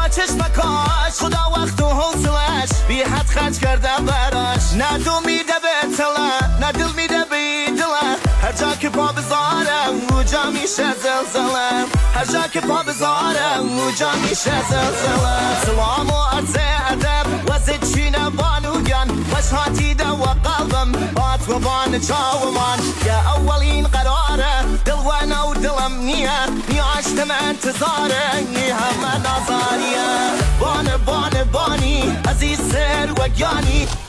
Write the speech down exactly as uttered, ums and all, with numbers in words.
چشمکاش خدا وقت و حوصلش بی حد خرج کردم براش نه دو میده به تله نه دل میده به دله هر جا که پا بذارم اونجا میشه زلزله هر جا که پا بذارم اونجا میشه زلزله سلام و عرض ادب وزد چینه بانوگن وش ده و قلبم بات و بان چاومان که اولین قراره دل و نو دلم نیه نیاشتم انتظاره این همه نظریه بان بان بانی عزیز سر و گیانی